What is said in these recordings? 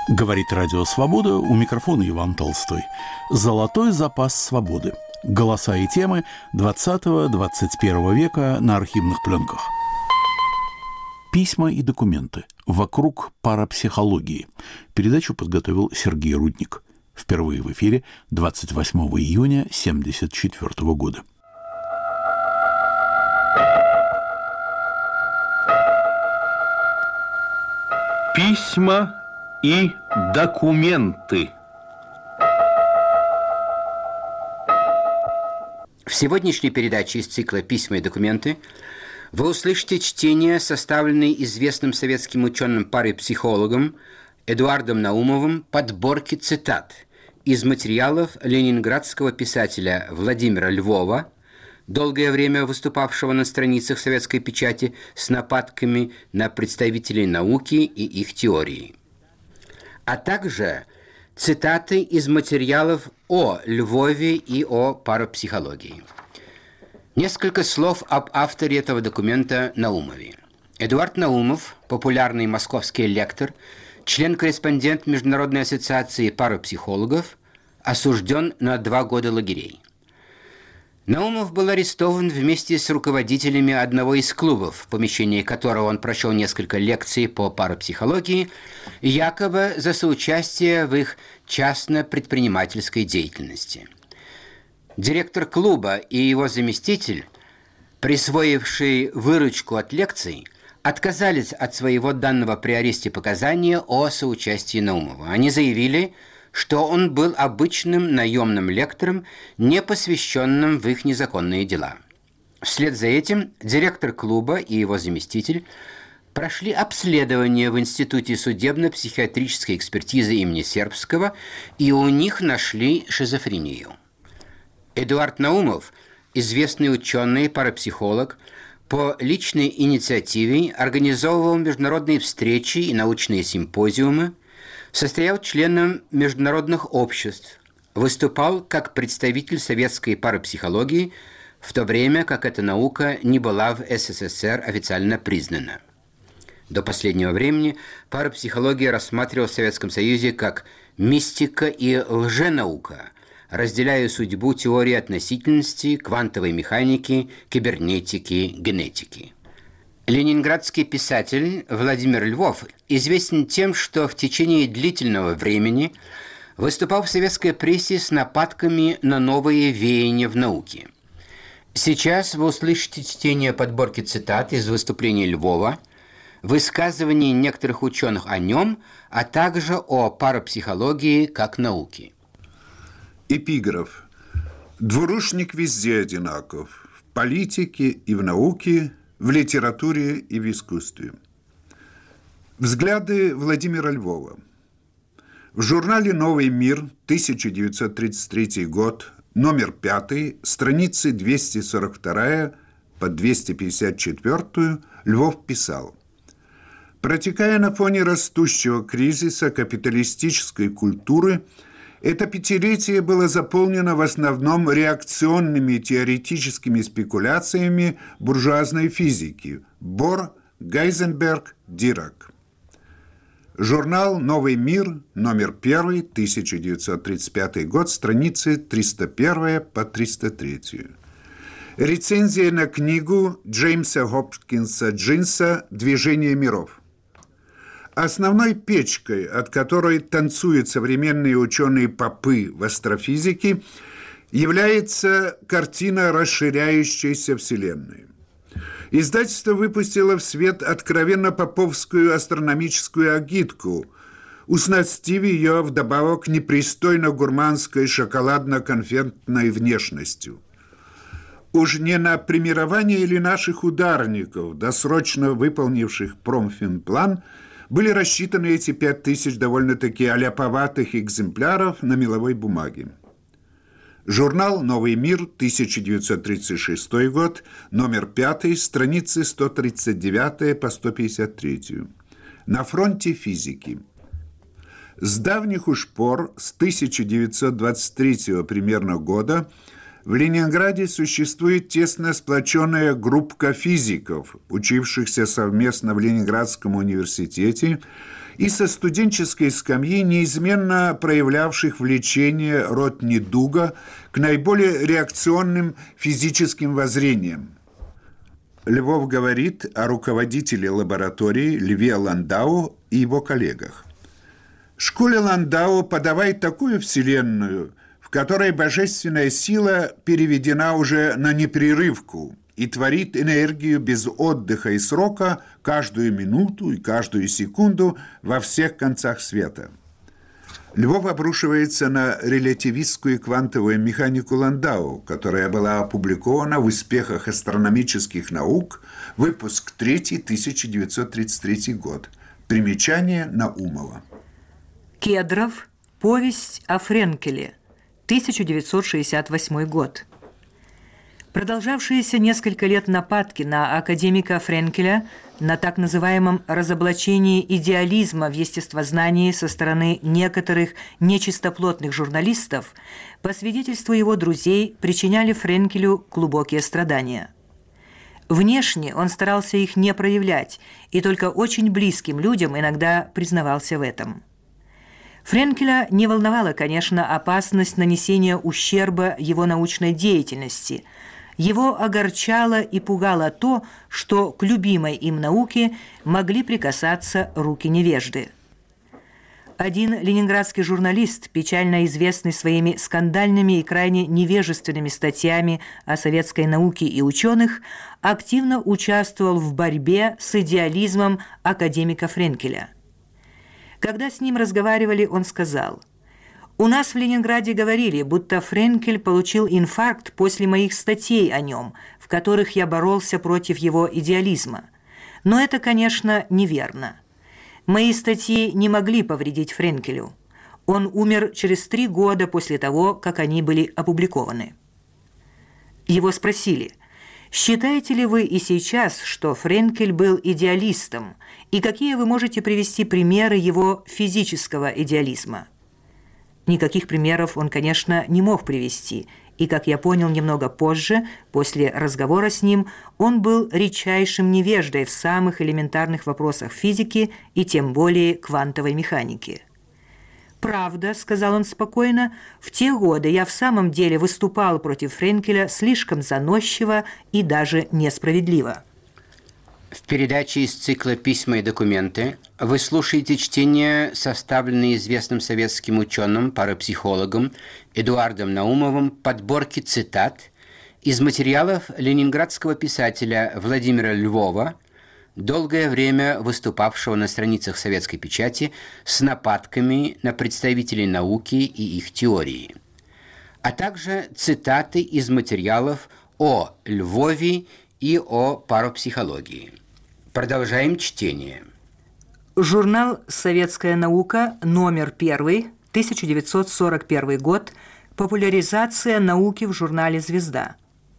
Говорит Радио Свобода, у микрофона Иван Толстой. Золотой запас свободы. Голоса и темы 20-21 века на архивных пленках. Письма и документы. Вокруг парапсихологии. Передачу подготовил Сергей Рудник. Впервые в эфире 28 июня 1974 года. Письма и документы. В сегодняшней передаче из цикла «Письма и документы» вы услышите чтение, составленной известным советским ученым-парапсихологом Эдуардом Наумовым, подборки цитат из материалов ленинградского писателя Владимира Львова, долгое время выступавшего на страницах советской печати с нападками на представителей науки и их теории, а также цитаты из материалов о Львове и о парапсихологии. Несколько слов об авторе этого документа Наумове. Эдуард Наумов, популярный московский лектор, член-корреспондент Международной ассоциации парапсихологов, осужден на 2 года лагерей. Наумов был арестован вместе с руководителями одного из клубов, в помещении которого он прочел несколько лекций по парапсихологии, якобы за соучастие в их частно-предпринимательской деятельности. Директор клуба и его заместитель, присвоившие выручку от лекций, отказались от своего данного при аресте показания о соучастии Наумова. Они заявили, что он был обычным наемным лектором, не посвященным в их незаконные дела. Вслед за этим директор клуба и его заместитель прошли обследование в Институте судебно-психиатрической экспертизы имени Сербского, и у них нашли шизофрению. Эдуард Наумов, известный ученый, парапсихолог, по личной инициативе организовывал международные встречи и научные симпозиумы, состоял членом международных обществ, выступал как представитель советской парапсихологии, в то время как эта наука не была в СССР официально признана. До последнего времени парапсихология рассматривалась в Советском Союзе как мистика и лженаука, разделяя судьбу теории относительности, квантовой механики, кибернетики, генетики. Ленинградский писатель Владимир Львов известен тем, что в течение длительного времени выступал в советской прессе с нападками на новые веяния в науке. Сейчас вы услышите чтение подборки цитат из выступлений Львова, высказываний некоторых ученых о нем, а также о парапсихологии как науке. Эпиграф. Двурушник везде одинаков. В политике и в науке, в литературе и в искусстве. Взгляды Владимира Львова. В журнале «Новый мир», 1933 год, номер 5, страницы 242 по 254, Львов писал: «Протекая на фоне растущего кризиса капиталистической культуры, это пятилетие было заполнено в основном реакционными теоретическими спекуляциями буржуазной физики Бор, Гейзенберг, Дирак». Журнал «Новый мир», номер 1, 1935 год, страницы 301 по 303. Рецензия на книгу Джеймса Хопкинса Джинса «Движение миров». Основной печкой, от которой танцуют современные ученые-попы в астрофизике, является картина расширяющейся Вселенной. Издательство выпустило в свет откровенно поповскую астрономическую агитку, уснастив ее вдобавок непристойно гурманской шоколадно-конфетной внешностью. Уж не на премирование ли наших ударников, досрочно выполнивших промфинплан, были рассчитаны эти 5000 довольно-таки аляповатых экземпляров на меловой бумаге. Журнал «Новый мир», 1936 год, номер 5, страницы 139 по 153. На фронте физики. С давних уж пор, с 1923 примерно года, В Ленинграде существует тесно сплоченная группа физиков, учившихся совместно в Ленинградском университете и со студенческой скамьи неизменно проявлявших влечение Ротнедуга к наиболее реакционным физическим воззрениям. Львов говорит о руководителе лаборатории Льве Ландау и его коллегах. Школе Ландау подавай такую вселенную, в которой божественная сила переведена уже на непрерывку и творит энергию без отдыха и срока каждую минуту и каждую секунду во всех концах света. Львов обрушивается на релятивистскую квантовую механику Ландау, которая была опубликована в «Успехах астрономических наук», выпуск 3, 1933 год. Примечание Наумова. Кедров. Повесть о Френкеле. 1968 год. Продолжавшиеся несколько лет нападки на академика Френкеля на так называемом разоблачении идеализма в естествознании со стороны некоторых нечистоплотных журналистов, по свидетельству его друзей, причиняли Френкелю глубокие страдания. Внешне он старался их не проявлять, и только очень близким людям иногда признавался в этом. Френкеля не волновала, конечно, опасность нанесения ущерба его научной деятельности. Его огорчало и пугало то, что к любимой им науке могли прикасаться руки невежды. Один ленинградский журналист, печально известный своими скандальными и крайне невежественными статьями о советской науке и ученых, активно участвовал в борьбе с идеализмом академика Френкеля. Когда с ним разговаривали, он сказал: «У нас в Ленинграде говорили, будто Френкель получил инфаркт после моих статей о нем, в которых я боролся против его идеализма. Но это, конечно, неверно. Мои статьи не могли повредить Френкелю. Он умер через 3 года после того, как они были опубликованы». Его спросили: «Считаете ли вы и сейчас, что Френкель был идеалистом, и какие вы можете привести примеры его физического идеализма?» Никаких примеров он, конечно, не мог привести, и, как я понял немного позже, после разговора с ним, он был редчайшим невеждой в самых элементарных вопросах физики и тем более квантовой механики. «Правда, — сказал он спокойно, — в те годы я в самом деле выступал против Френкеля слишком заносчиво и даже несправедливо». В передаче из цикла «Письма и документы» вы слушаете чтение, составленное известным советским ученым, парапсихологом Эдуардом Наумовым, подборки цитат из материалов ленинградского писателя Владимира Львова, долгое время выступавшего на страницах советской печати с нападками на представителей науки и их теории, а также цитаты из материалов о Львове и о парапсихологии. Продолжаем чтение. Журнал «Советская наука», номер 1, 1941 год, популяризация науки в журнале «Звезда».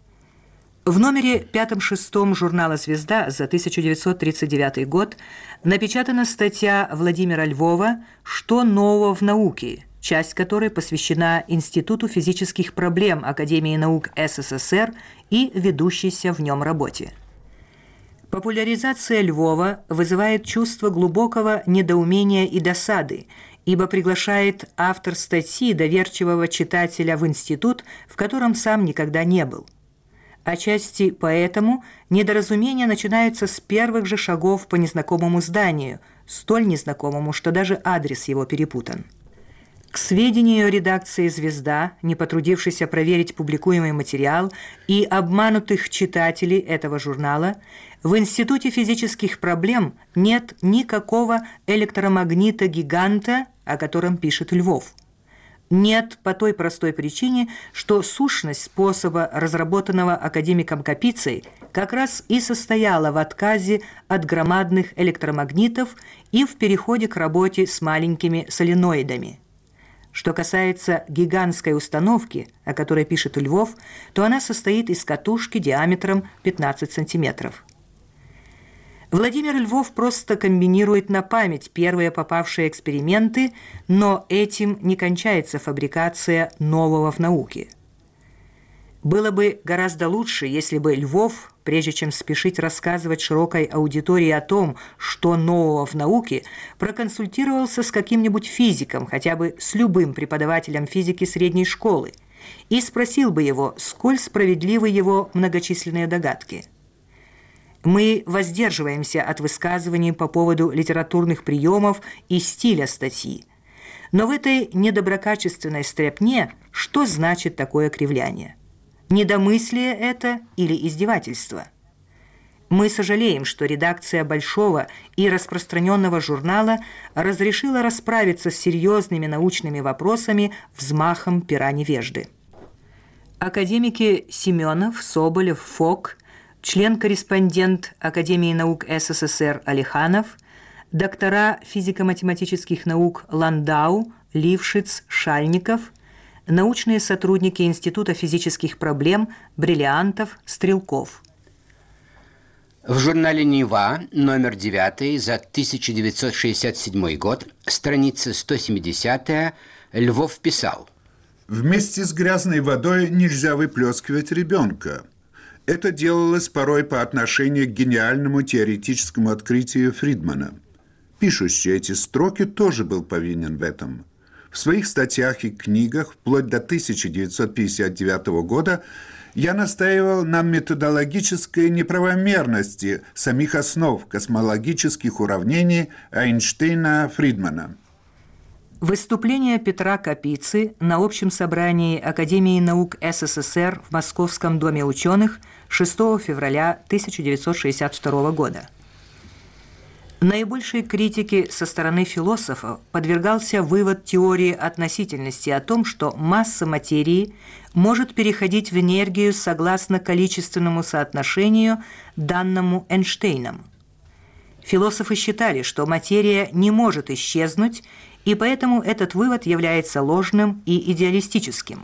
В номере 5-6 журнала «Звезда» за 1939 год напечатана статья Владимира Львова «Что нового в науке?», часть которой посвящена Институту физических проблем Академии наук СССР и ведущейся в нем работе. Популяризация Львова вызывает чувство глубокого недоумения и досады, ибо приглашает автор статьи доверчивого читателя в институт, в котором сам никогда не был. Отчасти поэтому недоразумения начинаются с первых же шагов по незнакомому зданию, столь незнакомому, что даже адрес его перепутан. К сведению редакции «Звезда», не потрудившейся проверить публикуемый материал, и обманутых читателей этого журнала, в Институте физических проблем нет никакого электромагнита-гиганта, о котором пишет Львов. Нет по той простой причине, что сущность способа, разработанного академиком Капицей, как раз и состояла в отказе от громадных электромагнитов и в переходе к работе с маленькими соленоидами. Что касается гигантской установки, о которой пишет Львов, то она состоит из катушки диаметром 15 сантиметров. Владимир Львов просто комбинирует на память первые попавшие эксперименты, но этим не кончается фабрикация нового в науке. Было бы гораздо лучше, если бы Львов, прежде чем спешить рассказывать широкой аудитории о том, что нового в науке, проконсультировался с каким-нибудь физиком, хотя бы с любым преподавателем физики средней школы, и спросил бы его, сколь справедливы его многочисленные догадки. Мы воздерживаемся от высказываний по поводу литературных приемов и стиля статьи. Но в этой недоброкачественной стряпне что значит такое кривляние? Недомыслие это или издевательство? Мы сожалеем, что редакция большого и распространенного журнала разрешила расправиться с серьезными научными вопросами взмахом пера невежды. Академики Семенов, Соболев, Фок, член-корреспондент Академии наук СССР Алиханов, доктора физико-математических наук Ландау, Лившиц, Шальников, научные сотрудники Института физических проблем Бриллиантов, Стрелков. В журнале «Нева», номер 9 за 1967 год, страница 170, Львов писал: «Вместе с грязной водой нельзя выплескивать ребенка. Это делалось порой по отношению к гениальному теоретическому открытию Фридмана. Пишущий эти строки тоже был повинен в этом. В своих статьях и книгах вплоть до 1959 года я настаивал на методологической неправомерности самих основ космологических уравнений Эйнштейна-Фридмана». Выступление Петра Капицы на общем собрании Академии наук СССР в Московском доме ученых 6 февраля 1962 года. Наибольшей критике со стороны философов подвергался вывод теории относительности о том, что масса материи может переходить в энергию согласно количественному соотношению, данному Эйнштейном. Философы считали, что материя не может исчезнуть, и поэтому этот вывод является ложным и идеалистическим.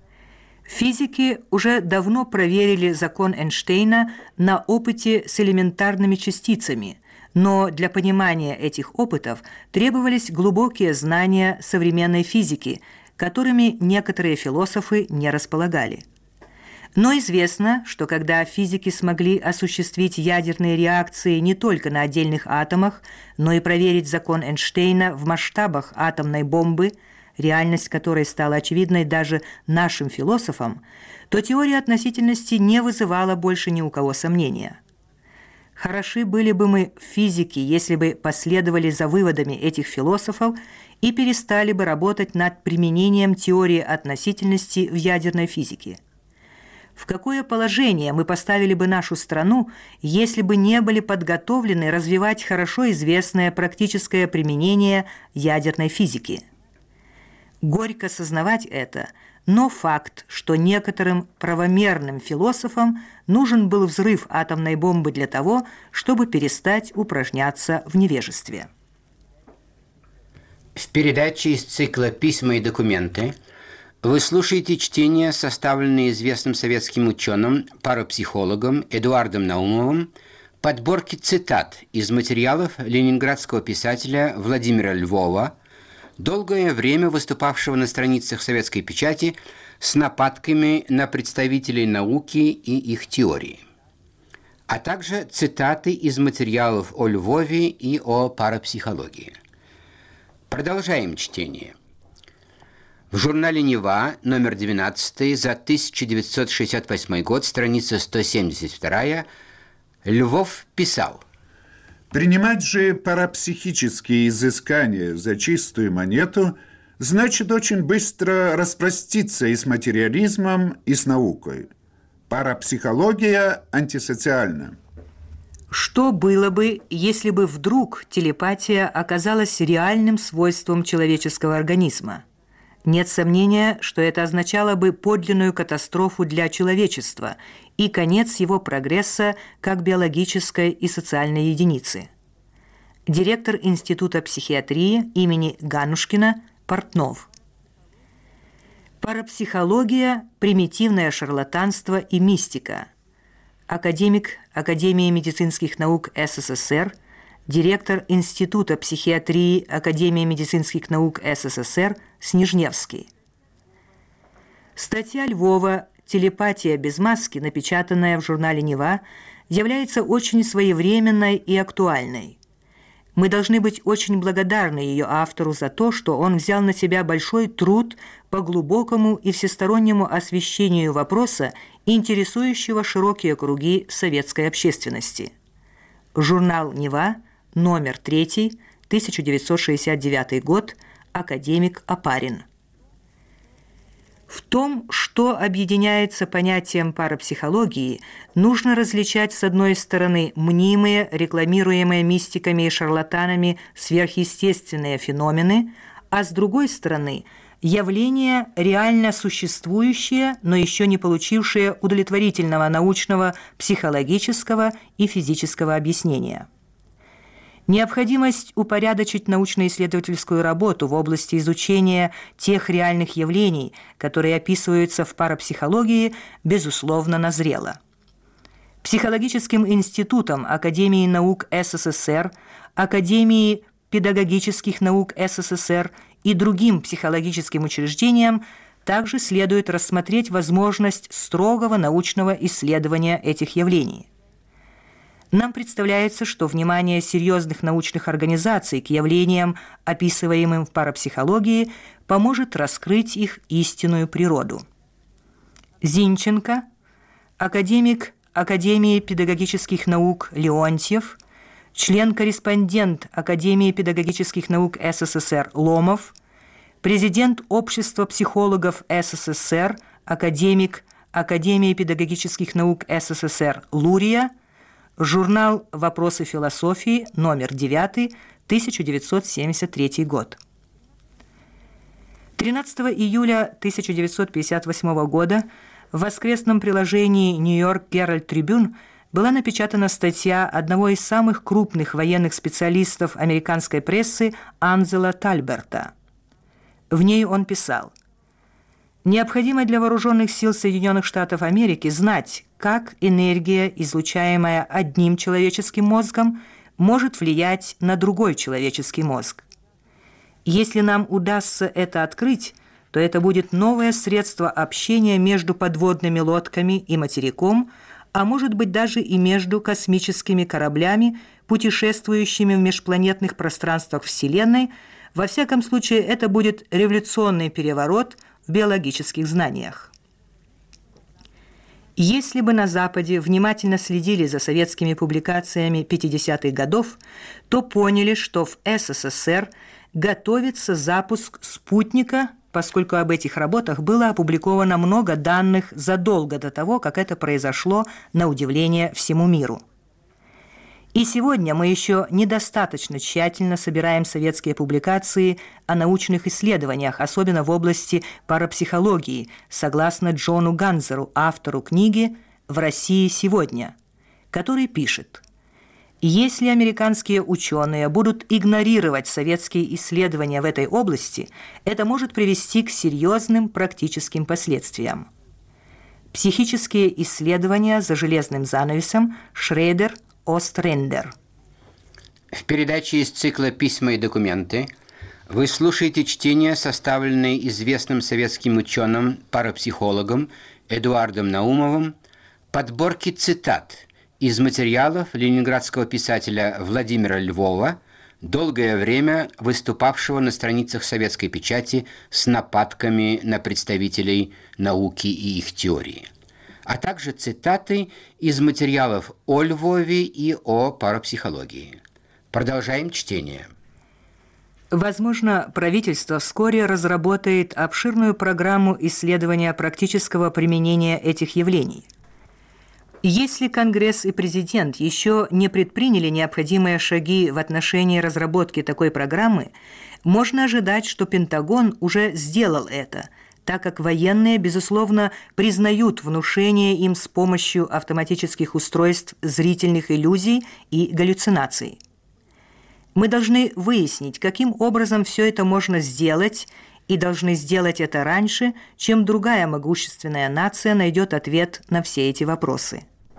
Физики уже давно проверили закон Эйнштейна на опыте с элементарными частицами, но для понимания этих опытов требовались глубокие знания современной физики, которыми некоторые философы не располагали. Но известно, что когда физики смогли осуществить ядерные реакции не только на отдельных атомах, но и проверить закон Эйнштейна в масштабах атомной бомбы, реальность которой стала очевидной даже нашим философам, то теория относительности не вызывала больше ни у кого сомнения. Хороши были бы мы в физике, если бы последовали за выводами этих философов и перестали бы работать над применением теории относительности в ядерной физике. В какое положение мы поставили бы нашу страну, если бы не были подготовлены развивать хорошо известное практическое применение ядерной физики? Горько сознавать это, но факт, что некоторым правомерным философам нужен был взрыв атомной бомбы для того, чтобы перестать упражняться в невежестве. В передаче из цикла «Письма и документы» вы слушаете чтение, составленное известным советским ученым, парапсихологом Эдуардом Наумовым, подборки цитат из материалов ленинградского писателя Владимира Львова, долгое время выступавшего на страницах советской печати с нападками на представителей науки и их теории, а также цитаты из материалов о Львове и о парапсихологии. Продолжаем чтение. В журнале «Нева», номер 12 за 1968 год, страница 172, Львов писал: «Принимать же парапсихические изыскания за чистую монету значит очень быстро распроститься и с материализмом, и с наукой. Парапсихология антисоциальна». Что было бы, если бы вдруг телепатия оказалась реальным свойством человеческого организма? Нет сомнения, что это означало бы подлинную катастрофу для человечества и конец его прогресса как биологической и социальной единицы. Директор Института психиатрии имени Ганушкина Портнов. Парапсихология, примитивное шарлатанство и мистика. Академик Академии медицинских наук СССР, директор Института психиатрии Академии медицинских наук СССР Снежневский. Статья Львова «Телепатия без маски», напечатанная в журнале «Нева», является очень своевременной и актуальной. Мы должны быть очень благодарны ее автору за то, что он взял на себя большой труд по глубокому и всестороннему освещению вопроса, интересующего широкие круги советской общественности. Журнал «Нева», номер 3, 1969 год, академик Опарин. В том, что объединяется понятием парапсихологии, нужно различать, с одной стороны, мнимые, рекламируемые мистиками и шарлатанами сверхъестественные феномены, а с другой стороны, явления, реально существующие, но еще не получившие удовлетворительного научного, психологического и физического объяснения. Необходимость упорядочить научно-исследовательскую работу в области изучения тех реальных явлений, которые описываются в парапсихологии, безусловно, назрела. Психологическим институтом Академии наук СССР, Академии педагогических наук СССР и другим психологическим учреждениям также следует рассмотреть возможность строгого научного исследования этих явлений. Нам представляется, что внимание серьезных научных организаций к явлениям, описываемым в парапсихологии, поможет раскрыть их истинную природу. Зинченко, академик Академии педагогических наук Леонтьев, член-корреспондент Академии педагогических наук СССР Ломов, президент Общества психологов СССР, академик Академии педагогических наук СССР Лурия, журнал «Вопросы философии», номер 9, 1973 год. 13 июля 1958 года в воскресном приложении «Нью-Йорк Геральд Трибюн» была напечатана статья одного из самых крупных военных специалистов американской прессы Анзела Тальберта. В ней он писал: «Необходимо для вооруженных сил Соединенных Штатов Америки знать, как энергия, излучаемая одним человеческим мозгом, может влиять на другой человеческий мозг. Если нам удастся это открыть, то это будет новое средство общения между подводными лодками и материком, а может быть даже и между космическими кораблями, путешествующими в межпланетных пространствах Вселенной. Во всяком случае, это будет революционный переворот в биологических знаниях». Если бы на Западе внимательно следили за советскими публикациями 50-х годов, то поняли, что в СССР готовится запуск спутника, поскольку об этих работах было опубликовано много данных задолго до того, как это произошло, на удивление всему миру. И сегодня мы еще недостаточно тщательно собираем советские публикации о научных исследованиях, особенно в области парапсихологии, согласно Джону Ганзеру, автору книги «В России сегодня», который пишет: «Если американские ученые будут игнорировать советские исследования в этой области, это может привести к серьезным практическим последствиям». Психические исследования за железным занавесом, Шредер, Острендер. В передаче из цикла «Письма и документы» вы слушаете чтение, составленное известным советским ученым-парапсихологом Эдуардом Наумовым, подборки цитат из материалов ленинградского писателя Владимира Львова, долгое время выступавшего на страницах советской печати с нападками на представителей науки и их теории, а также цитаты из материалов о Львове и о парапсихологии. Продолжаем чтение. Возможно, правительство вскоре разработает обширную программу исследования практического применения этих явлений. Если Конгресс и президент еще не предприняли необходимые шаги в отношении разработки такой программы, можно ожидать, что Пентагон уже сделал это, так как военные, безусловно, признают внушение им с помощью автоматических устройств зрительных иллюзий и галлюцинаций. Мы должны выяснить, каким образом все это можно сделать, и должны сделать это раньше, чем другая могущественная нация найдет ответ на все эти вопросы.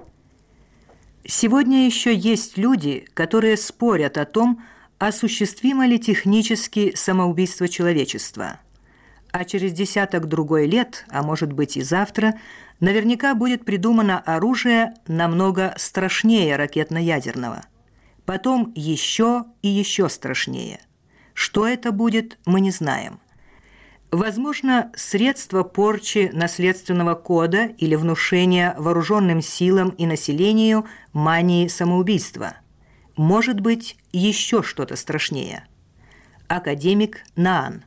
Сегодня еще есть люди, которые спорят о том, осуществимо ли технически самоубийство человечества. А через десяток-другой лет, а может быть и завтра, наверняка будет придумано оружие намного страшнее ракетно-ядерного. Потом еще и еще страшнее. Что это будет, мы не знаем. Возможно, средство порчи наследственного кода или внушения вооруженным силам и населению мании самоубийства. Может быть, еще что-то страшнее. Академик Наан.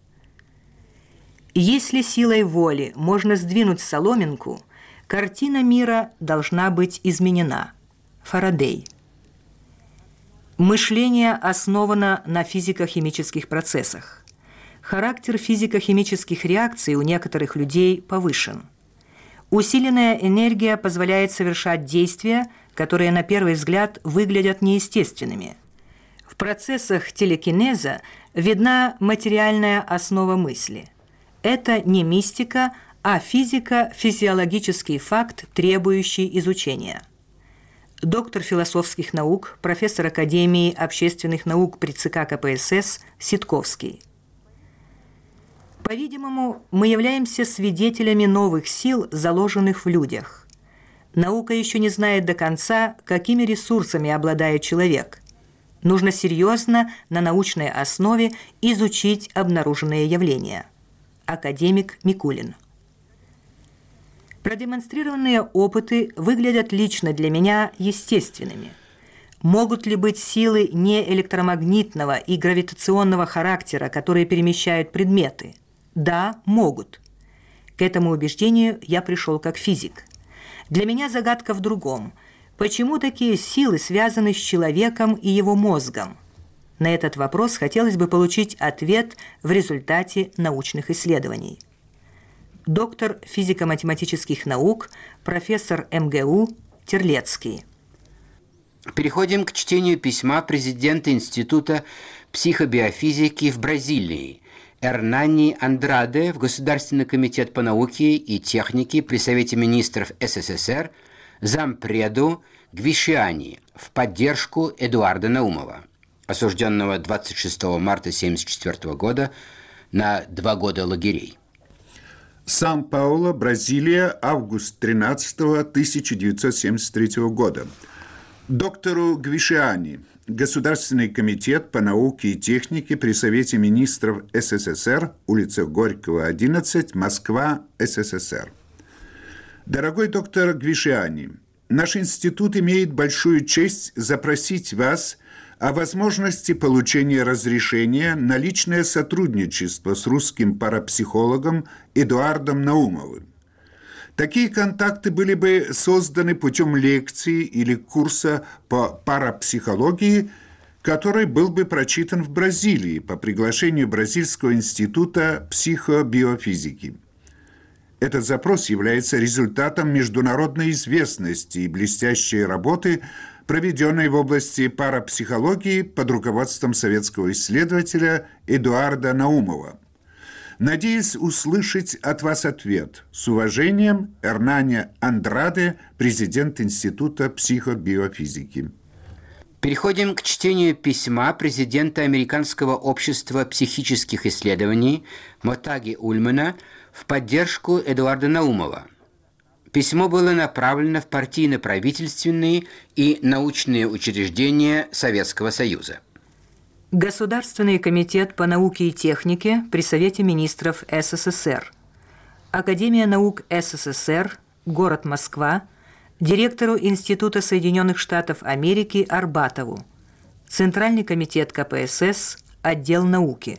Если силой воли можно сдвинуть соломинку, картина мира должна быть изменена. Фарадей. Мышление основано на физико-химических процессах. Характер физико-химических реакций у некоторых людей повышен. Усиленная энергия позволяет совершать действия, которые на первый взгляд выглядят неестественными. В процессах телекинеза видна материальная основа мысли. Это не мистика, а физико-физиологический факт, требующий изучения. Доктор философских наук, профессор Академии общественных наук при ЦК КПСС Ситковский. По-видимому, мы являемся свидетелями новых сил, заложенных в людях. Наука еще не знает до конца, какими ресурсами обладает человек. Нужно серьезно, на научной основе, изучить обнаруженные явления. Академик Микулин. Продемонстрированные опыты выглядят лично для меня естественными. Могут ли быть силы неэлектромагнитного и гравитационного характера, которые перемещают предметы? Да, могут. К этому убеждению я пришел как физик. Для меня загадка в другом. Почему такие силы связаны с человеком и его мозгом? На этот вопрос хотелось бы получить ответ в результате научных исследований. Доктор физико-математических наук, профессор МГУ Терлецкий. Переходим к чтению письма президента Института психобиофизики в Бразилии Эрнани Андраде в Государственный комитет по науке и технике при Совете министров СССР зампреду Гвишиани в поддержку Эдуарда Наумова, осужденного 26 марта 1974 года на 2 года лагерей. Сан-Пауло, Бразилия, август 13 1973 года. Доктору Гвишиани, Государственный комитет по науке и технике при Совете министров СССР, улица Горького, 11, Москва, СССР. Дорогой доктор Гвишиани, наш институт имеет большую честь запросить вас о возможности получения разрешения на личное сотрудничество с русским парапсихологом Эдуардом Наумовым. Такие контакты были бы созданы путем лекции или курса по парапсихологии, который был бы прочитан в Бразилии по приглашению Бразильского института психобиофизики. Этот запрос является результатом международной известности и блестящей работы, проведенной в области парапсихологии под руководством советского исследователя Эдуарда Наумова. Надеюсь услышать от вас ответ. С уважением, Эрнани Андраде, президент Института психобиофизики. Переходим к чтению письма президента Американского общества психических исследований Мотаги Ульмана в поддержку Эдуарда Наумова. Письмо было направлено в партийно-правительственные и научные учреждения Советского Союза. Государственный комитет по науке и технике при Совете министров СССР. Академия наук СССР, город Москва, директору Института Соединенных Штатов Америки Арбатову. Центральный комитет КПСС, отдел науки.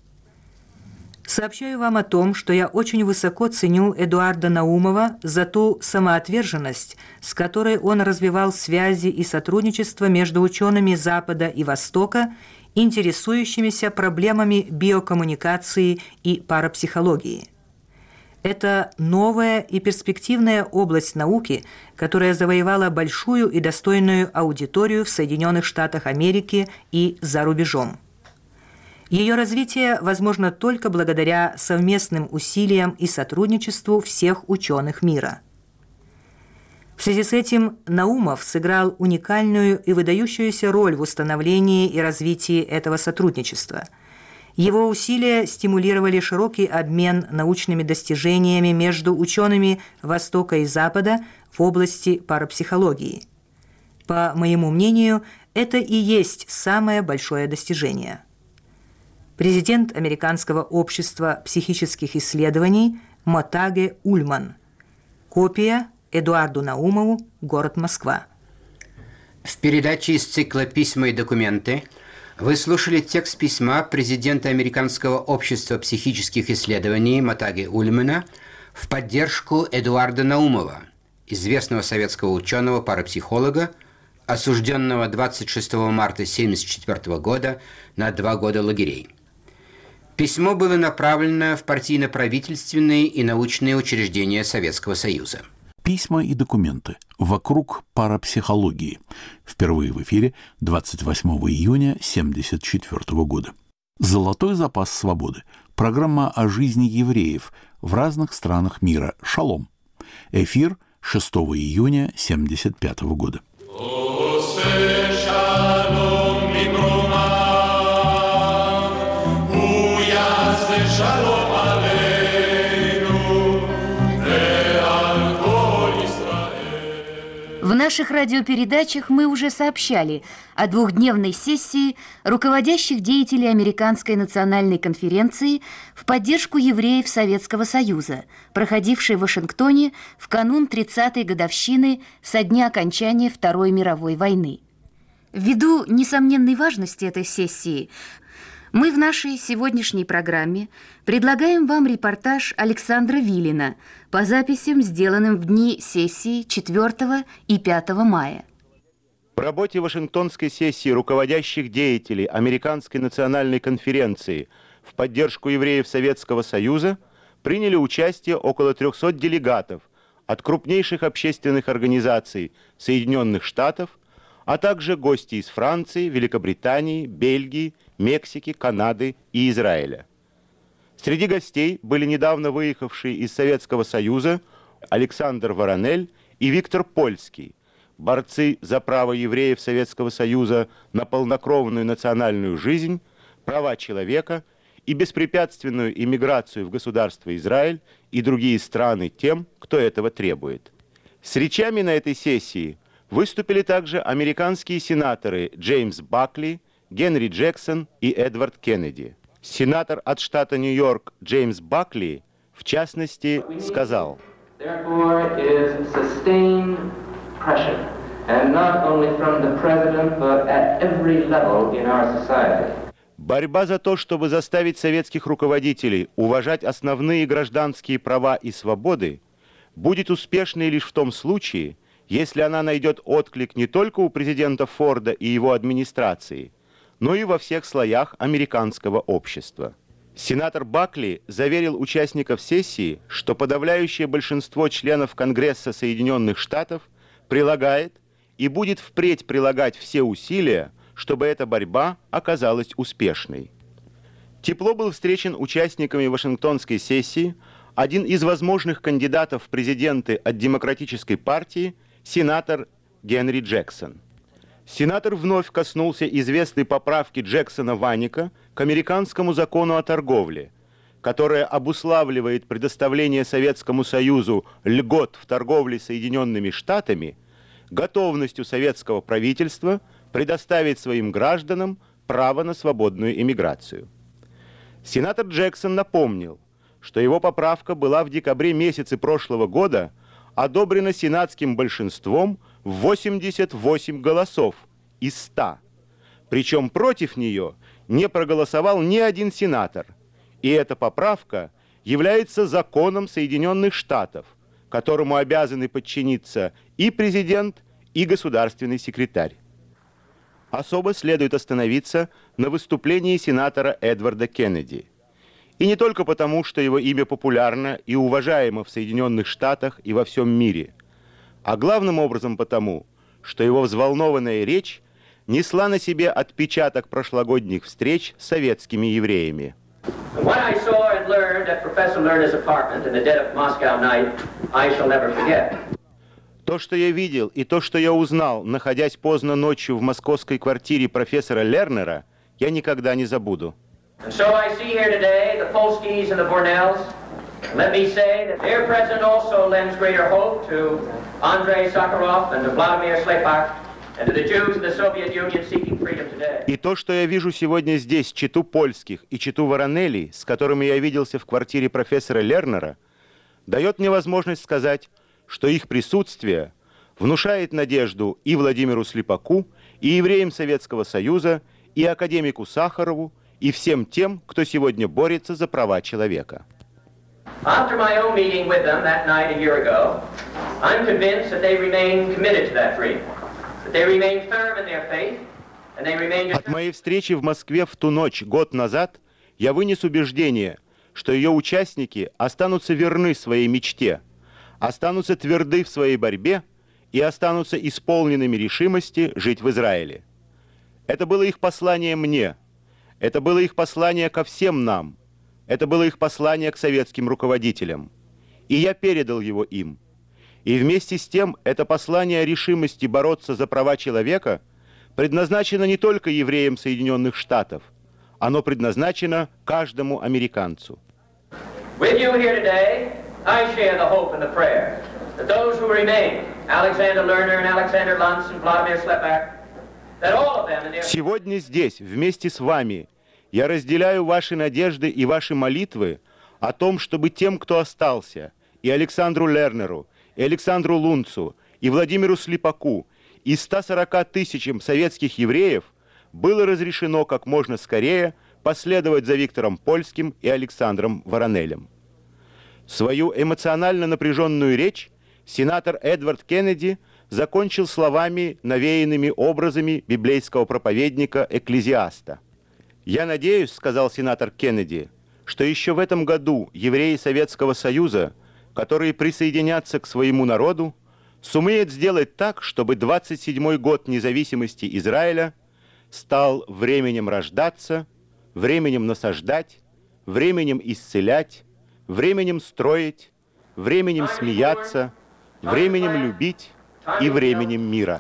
Сообщаю вам о том, что я очень высоко ценю Эдуарда Наумова за ту самоотверженность, с которой он развивал связи и сотрудничество между учеными Запада и Востока, интересующимися проблемами биокоммуникации и парапсихологии. Это новая и перспективная область науки, которая завоевала большую и достойную аудиторию в Соединенных Штатах Америки и за рубежом. Ее развитие возможно только благодаря совместным усилиям и сотрудничеству всех ученых мира. В связи с этим Наумов сыграл уникальную и выдающуюся роль в установлении и развитии этого сотрудничества. Его усилия стимулировали широкий обмен научными достижениями между учеными Востока и Запада в области парапсихологии. По моему мнению, это и есть самое большое достижение. Президент Американского общества психических исследований Мотаге Ульман. Копия Эдуарду Наумову, город Москва. В передаче из цикла «Письма и документы» вы слушали текст письма президента Американского общества психических исследований Мотаге Ульмана в поддержку Эдуарда Наумова, известного советского ученого-парапсихолога, осужденного 26 марта 1974 года на 2 года лагерей. Письмо было направлено в партийно-правительственные и научные учреждения Советского Союза. Письма и документы. Вокруг парапсихологии. Впервые в эфире 28 июня 1974 года. Золотой запас свободы. Программа о жизни евреев в разных странах мира. Шалом. Эфир 6 июня 1975 года. В наших радиопередачах мы уже сообщали о двухдневной сессии руководящих деятелей Американской национальной конференции в поддержку евреев Советского Союза, проходившей в Вашингтоне в канун 30-й годовщины со дня окончания Второй мировой войны. Ввиду несомненной важности этой сессии, мы в нашей сегодняшней программе предлагаем вам репортаж Александра Вилина по записям, сделанным в дни сессии 4 и 5 мая. В работе Вашингтонской сессии руководящих деятелей Американской национальной конференции в поддержку евреев Советского Союза приняли участие около 300 делегатов от крупнейших общественных организаций Соединенных Штатов, а также гости из Франции, Великобритании, Бельгии, Мексики, Канады и Израиля. Среди гостей были недавно выехавшие из Советского Союза Александр Воронель и Виктор Польский, борцы за право евреев Советского Союза на полнокровную национальную жизнь, права человека и беспрепятственную иммиграцию в государство Израиль и другие страны тем, кто этого требует. С речами на этой сессии выступили также американские сенаторы Джеймс Бакли, Генри Джексон и Эдвард Кеннеди. Сенатор от штата Нью-Йорк Джеймс Бакли, в частности, сказал: борьба за то, чтобы заставить советских руководителей уважать основные гражданские права и свободы, будет успешной лишь в том случае, если она найдет отклик не только у президента Форда и его администрации, но и во всех слоях американского общества. Сенатор Бакли заверил участников сессии, что подавляющее большинство членов Конгресса Соединенных Штатов прилагает и будет впредь прилагать все усилия, чтобы эта борьба оказалась успешной. Тепло был встречен участниками Вашингтонской сессии один из возможных кандидатов в президенты от Демократической партии, сенатор Генри Джексон. Сенатор вновь коснулся известной поправки Джексона-Ваника к американскому закону о торговле, которая обуславливает предоставление Советскому Союзу льгот в торговле с Соединенными Штатами готовностью советского правительства предоставить своим гражданам право на свободную иммиграцию. Сенатор Джексон напомнил, что его поправка была в декабре месяце прошлого года одобрена сенатским большинством в 88 голосов из 100. Причем против нее не проголосовал ни один сенатор. И эта поправка является законом Соединенных Штатов, которому обязаны подчиниться и президент, и государственный секретарь. Особо следует остановиться на выступлении сенатора Эдварда Кеннеди. И не только потому, что его имя популярно и уважаемо в Соединенных Штатах и во всем мире, а главным образом потому, что его взволнованная речь несла на себе отпечаток прошлогодних встреч с советскими евреями. То, что я видел, и то, что я узнал, находясь поздно ночью в московской квартире профессора Лернера, я никогда не забуду. And so I see here today the Polskis and the Bornells. Let me say that their president also lends greater hope to Andrei Sakharov and to Vladimir Slepak and to the Jews in the Soviet Union seeking freedom today. И то, что я вижу сегодня здесь, чету польских и чету Воронелей, с которыми я виделся в квартире профессора Лернера, дает мне возможность сказать, что их присутствие внушает надежду и Владимиру Слепаку, и евреям Советского Союза, и академику Сахарову, и всем тем, кто сегодня борется за права человека. After my own meeting with them that night a year ago, I'm convinced that they remain committed to that freedom, that they remain firm in their faith, and they remain... От моей встречи в Москве в ту ночь, год назад, я вынес убеждение, что ее участники останутся верны своей мечте, останутся тверды в своей борьбе и останутся исполненными решимости жить в Израиле. Это было их послание мне, это было их послание ко всем нам, это было их послание к советским руководителям. И я передал его им. И вместе с тем это послание о решимости бороться за права человека предназначено не только евреям Соединенных Штатов, оно предназначено каждому американцу. With you here today, I share the hope and the prayer that those who remain, Alexander Lerner and Alexander Luntz and Vladimir Slepak, that all of them in their... Сегодня здесь, вместе с вами, я разделяю ваши надежды и ваши молитвы о том, чтобы тем, кто остался, и Александру Лернеру, и Александру Лунцу, и Владимиру Слепаку, и 140 тысячам советских евреев было разрешено как можно скорее последовать за Виктором Польским и Александром Воронелем. Свою эмоционально напряженную речь сенатор Эдвард Кеннеди закончил словами, навеянными образами библейского проповедника Экклезиаста. «Я надеюсь, — сказал сенатор Кеннеди, — что еще в этом году евреи Советского Союза, которые присоединятся к своему народу, сумеют сделать так, чтобы 27-й год независимости Израиля стал временем рождаться, временем насаждать, временем исцелять, временем строить, временем смеяться, временем любить и временем мира».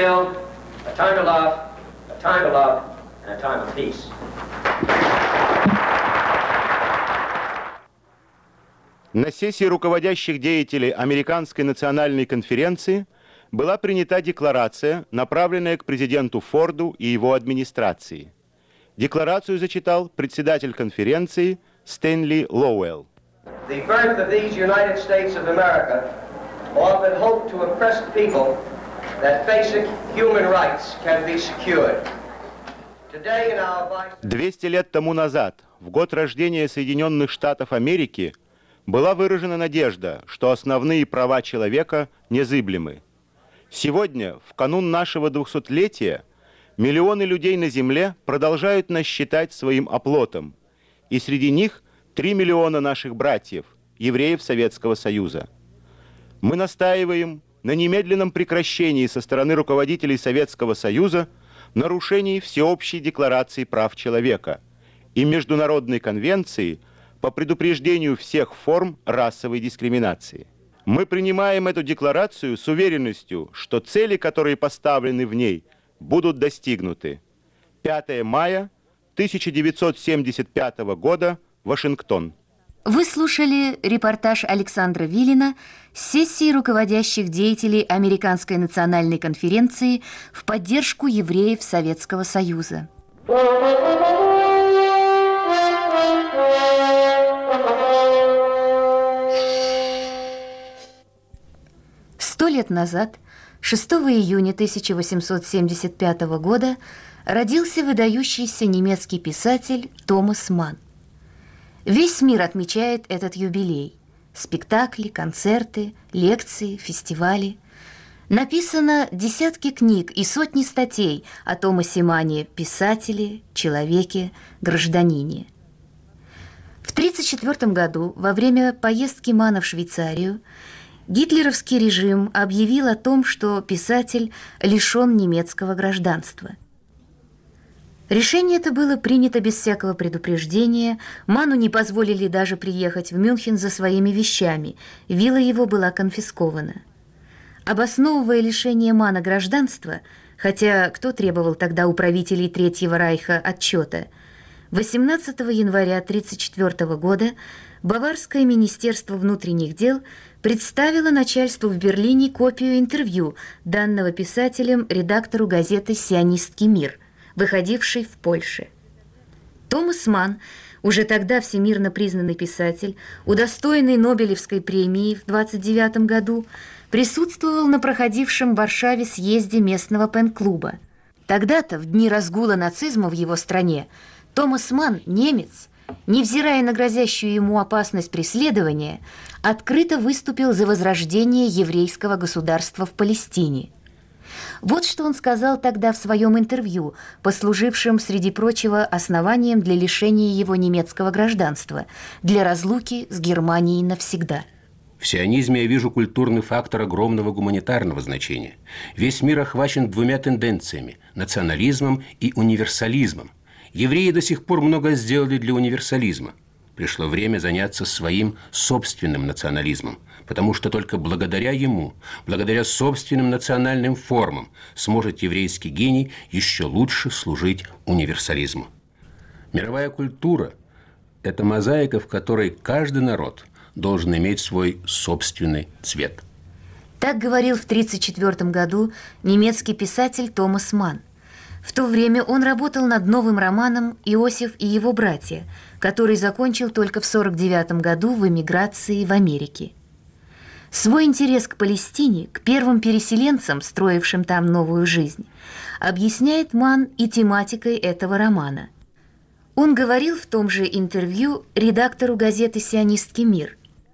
На сессии руководящих деятелей Американской национальной конференции была принята декларация, направленная к президенту Форду и его администрации. Декларацию зачитал председатель конференции Стэнли Лоуэлл. The birth of these United States of America often hoped to impress the people that basic human rights can be secured. 200 лет тому назад, в год рождения Соединенных Штатов Америки, была выражена надежда, что основные права человека незыблемы. Сегодня, в канун нашего 200-летия, миллионы людей на Земле продолжают нас считать своим оплотом, и среди них 3 миллиона наших братьев, евреев Советского Союза. Мы настаиваем на немедленном прекращении со стороны руководителей Советского Союза нарушений Всеобщей декларации прав человека и Международной конвенции по предупреждению всех форм расовой дискриминации. Мы принимаем эту декларацию с уверенностью, что цели, которые поставлены в ней, будут достигнуты. 5 мая 1975 года, Вашингтон. Вы слушали репортаж Александра Вилина с сессии руководящих деятелей Американской национальной конференции в поддержку евреев Советского Союза. 100 лет назад, 6 июня 1875 года, родился выдающийся немецкий писатель Томас Манн. Весь мир отмечает этот юбилей. Спектакли, концерты, лекции, фестивали. Написано десятки книг и сотни статей о Томасе Манне, писателе, человеке, гражданине. В 1934 году, во время поездки Манна в Швейцарию, гитлеровский режим объявил о том, что писатель лишен немецкого гражданства. Решение это было принято без всякого предупреждения, Манну не позволили даже приехать в Мюнхен за своими вещами, вилла его была конфискована. Обосновывая лишение Манна гражданства, хотя кто требовал тогда у правителей Третьего Рейха отчета, 18 января 1934 года Баварское министерство внутренних дел представило начальству в Берлине копию интервью, данного писателем редактору газеты «Сионистский мир», выходившей в Польше. Томас Манн, уже тогда всемирно признанный писатель, удостоенный Нобелевской премии в 1929 году, присутствовал на проходившем в Варшаве съезде местного пен-клуба. Тогда-то, в дни разгула нацизма в его стране, Томас Манн, немец, невзирая на грозящую ему опасность преследования, открыто выступил за возрождение еврейского государства в Палестине. Вот что он сказал тогда в своем интервью, послужившем, среди прочего, основанием для лишения его немецкого гражданства, для разлуки с Германией навсегда. В сионизме я вижу культурный фактор огромного гуманитарного значения. Весь мир охвачен двумя тенденциями – национализмом и универсализмом. Евреи до сих пор многое сделали для универсализма. Пришло время заняться своим собственным национализмом, потому что только благодаря ему, благодаря собственным национальным формам, сможет еврейский гений еще лучше служить универсализму. Мировая культура – это мозаика, в которой каждый народ должен иметь свой собственный цвет. Так говорил в 1934 году немецкий писатель Томас Манн. В то время он работал над новым романом «Иосиф и его братья», который закончил только в 1949 году в эмиграции в Америке. Свой интерес к Палестине, к первым переселенцам, строившим там новую жизнь, объясняет Манн и тематикой этого романа. Он говорил в том же интервью редактору газеты «Сионистский мир».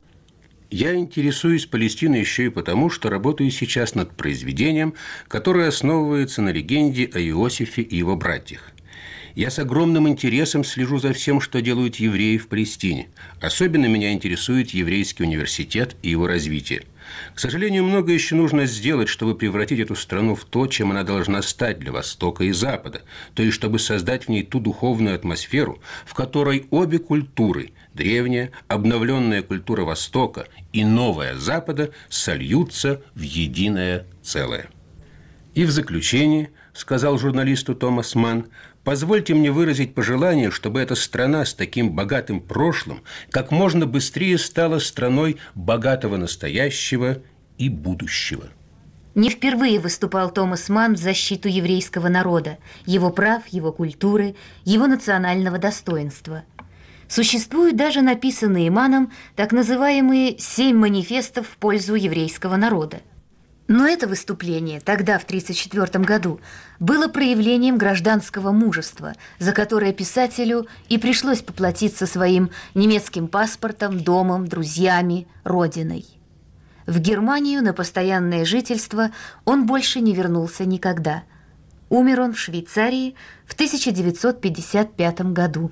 Я интересуюсь Палестиной еще и потому, что работаю сейчас над произведением, которое основывается на легенде о Иосифе и его братьях. Я с огромным интересом слежу за всем, что делают евреи в Палестине. Особенно меня интересует еврейский университет и его развитие. К сожалению, много еще нужно сделать, чтобы превратить эту страну в то, чем она должна стать для Востока и Запада, то есть чтобы создать в ней ту духовную атмосферу, в которой обе культуры – древняя, обновленная культура Востока и новая Запада – сольются в единое целое. И в заключение, сказал журналисту Томас Манн, позвольте мне выразить пожелание, чтобы эта страна с таким богатым прошлым как можно быстрее стала страной богатого настоящего и будущего. Не впервые выступал Томас Манн в защиту еврейского народа, его прав, его культуры, его национального достоинства. Существуют даже написанные Манном так называемые 7 манифестов в пользу еврейского народа. Но это выступление тогда, в 1934 году, было проявлением гражданского мужества, за которое писателю и пришлось поплатиться своим немецким паспортом, домом, друзьями, родиной. В Германию на постоянное жительство он больше не вернулся никогда. Умер он в Швейцарии в 1955 году.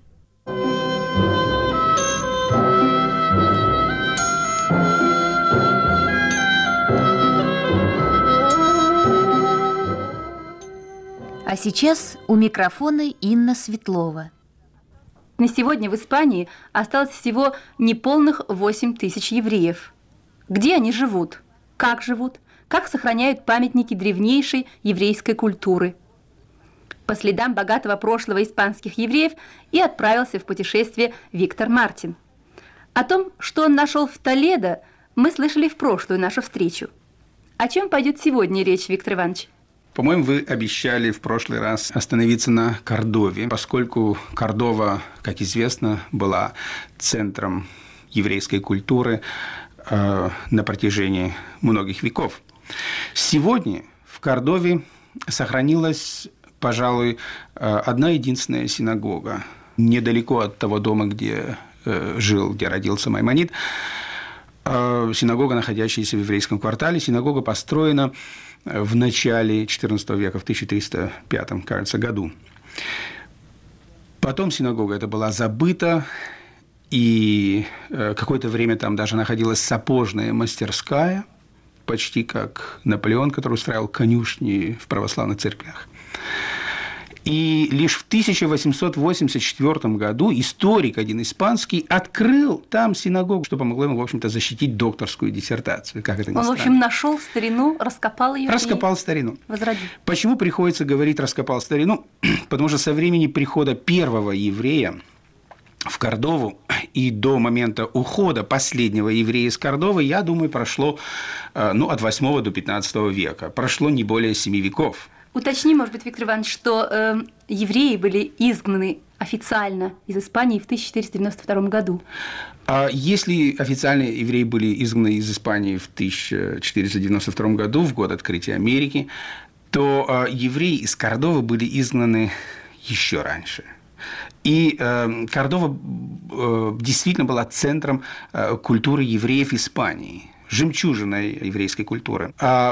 А сейчас у микрофона Инна Светлова. На сегодня в Испании осталось всего неполных 8 тысяч евреев. Где они живут? Как живут? Как сохраняют памятники древнейшей еврейской культуры? По следам богатого прошлого испанских евреев и отправился в путешествие Виктор Мартин. О том, что он нашел в Толедо, мы слышали в прошлую нашу встречу. О чем пойдет сегодня речь, Виктор Иванович? По-моему, вы обещали в прошлый раз остановиться на Кордове, поскольку Кордова, как известно, была центром еврейской культуры на протяжении многих веков. Сегодня в Кордове сохранилась, пожалуй, одна единственная синагога. Недалеко от того дома, где жил, где родился Маймонид, синагога, находящаяся в еврейском квартале. Синагога построена в начале XIV века, в 1305, кажется, году. Потом синагога эта была забыта, и какое-то время там даже находилась сапожная мастерская, почти как Наполеон, который устраивал конюшни в православных церквях. И лишь в 1884 году историк один испанский открыл там синагогу, что помогло ему, в общем-то, защитить докторскую диссертацию. Как это ни странно. Он, в общем, нашел старину, раскопал ее. Раскопал старину. Возродил. Почему приходится говорить «раскопал старину»? Потому что со времени прихода первого еврея в Кордову и до момента ухода последнего еврея из Кордовы, я думаю, прошло от 8 до 15 века. Прошло не более 7 веков. Уточни, может быть, Виктор Иванович, что евреи были изгнаны официально из Испании в 1492 году. Если официально евреи были изгнаны из Испании в 1492 году, в год открытия Америки, то евреи из Кордовы были изгнаны еще раньше. И Кордова действительно была центром культуры евреев Испании, жемчужиной еврейской культуры.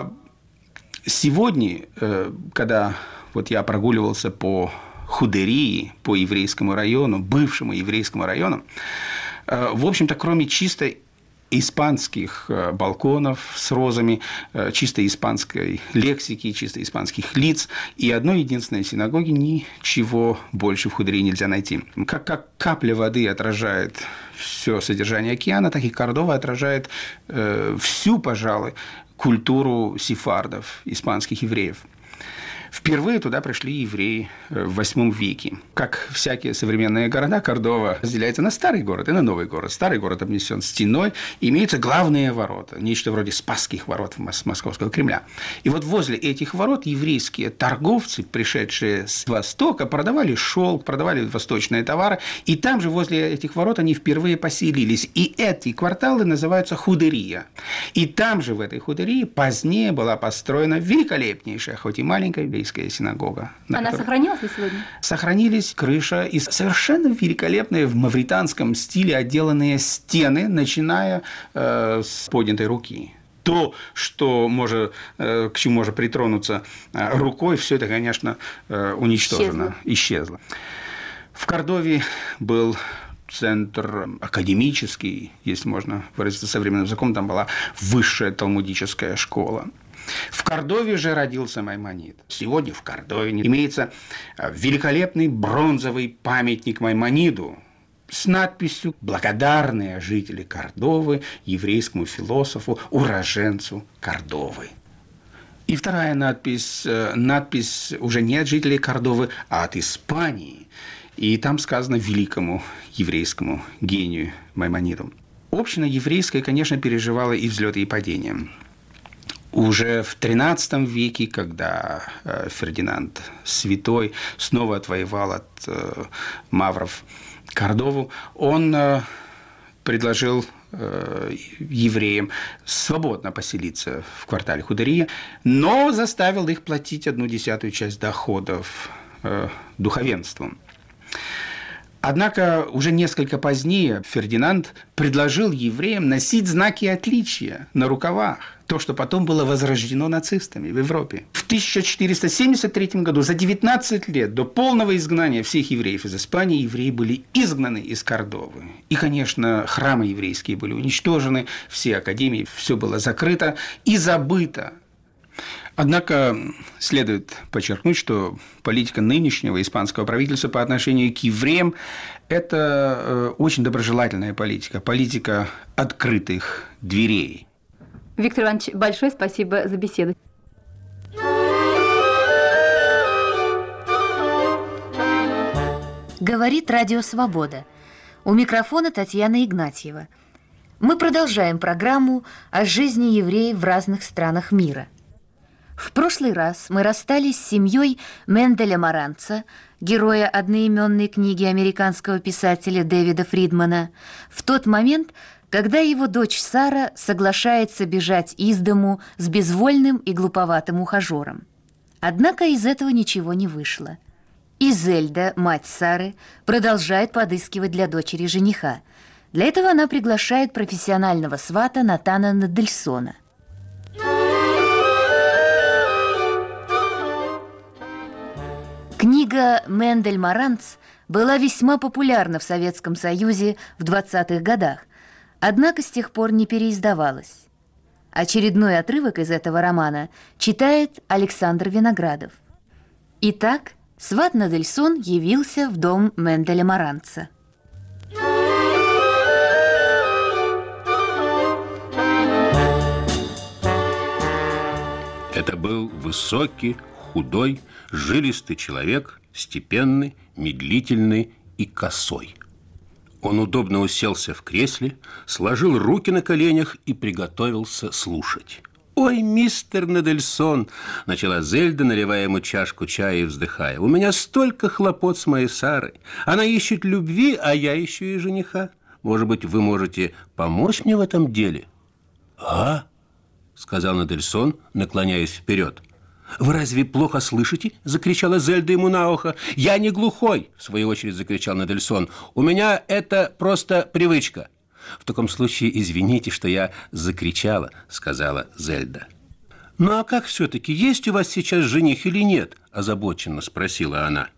Сегодня, когда я прогуливался по Худерии, по еврейскому району, бывшему еврейскому району, в общем-то, кроме чисто испанских балконов с розами, чисто испанской лексики, чисто испанских лиц и одной единственной синагоги, ничего больше в Худерии нельзя найти. Как капля воды отражает все содержание океана, так и Кордова отражает всю, пожалуй, культуру сефардов, испанских евреев. Впервые туда пришли евреи в VIII веке. Как всякие современные города, Кордова разделяется на старый город и на новый город. Старый город обнесен стеной, и имеются главные ворота, нечто вроде Спасских ворот Московского Кремля. И вот возле этих ворот еврейские торговцы, пришедшие с Востока, продавали шелк, продавали восточные товары, и там же возле этих ворот они впервые поселились. И эти кварталы называются Худерия. И там же, в этой Худерии, позднее была построена великолепнейшая, хоть и маленькая, еврейская синагога. Она сохранилась ли сегодня? Сохранились крыша и совершенно великолепные в мавританском стиле отделанные стены, начиная с поднятой руки. То, что к чему можно притронуться рукой, все это, конечно, уничтожено, исчезло. В Кордове был центр академический, если можно выразиться современным языком, там была высшая талмудическая школа. В Кордове же родился Маймонид. Сегодня в Кордове имеется великолепный бронзовый памятник Маймониду с надписью «Благодарные жители Кордовы еврейскому философу, уроженцу Кордовы». И вторая надпись уже не от жителей Кордовы, а от Испании. И там сказано великому еврейскому гению Маймониду. Община еврейская, конечно, переживала и взлеты, и падения. Уже в XIII веке, когда Фердинанд Святой снова отвоевал от мавров Кордову, он предложил евреям свободно поселиться в квартале Худерия, но заставил их платить 1/10 часть доходов духовенству. Однако уже несколько позднее Фердинанд предложил евреям носить знаки отличия на рукавах, то, что потом было возрождено нацистами в Европе. В 1473 году, за 19 лет до полного изгнания всех евреев из Испании, евреи были изгнаны из Кордовы. И, конечно, храмы еврейские были уничтожены, все академии, все было закрыто и забыто. Однако следует подчеркнуть, что политика нынешнего испанского правительства по отношению к евреям – это очень доброжелательная политика, политика открытых дверей. Виктор Иванович, большое спасибо за беседу. Говорит Радио Свобода. У микрофона Татьяна Игнатьева. Мы продолжаем программу о жизни евреев в разных странах мира. В прошлый раз мы расстались с семьей Менделя Маранца, героя одноименной книги американского писателя Дэвида Фридмана, в тот момент, когда его дочь Сара соглашается бежать из дому с безвольным и глуповатым ухажером. Однако из этого ничего не вышло. Изельда, мать Сары, продолжает подыскивать для дочери жениха. Для этого она приглашает профессионального свата Натана Надельсона. Книга «Мендель Маранц» была весьма популярна в Советском Союзе в 20-х годах, однако с тех пор не переиздавалась. Очередной отрывок из этого романа читает Александр Виноградов. Итак, сват Надельсон явился в дом Менделя Маранца. Это был высокий, худой, жилистый человек, степенный, медлительный и косой. Он удобно уселся в кресле, сложил руки на коленях и приготовился слушать. «Ой, мистер Надельсон!» – начала Зельда, наливая ему чашку чая и вздыхая. «У меня столько хлопот с моей Сарой. Она ищет любви, а я ищу ей жениха. Может быть, вы можете помочь мне в этом деле?» «А?» – сказал Надельсон, наклоняясь вперед. «Вы разве плохо слышите?» – закричала Зельда ему на ухо. «Я не глухой!» – в свою очередь закричал Надельсон. «У меня это просто привычка». «В таком случае извините, что я закричала», – сказала Зельда. «Ну а как все-таки, есть у вас сейчас жених или нет?» – озабоченно спросила она.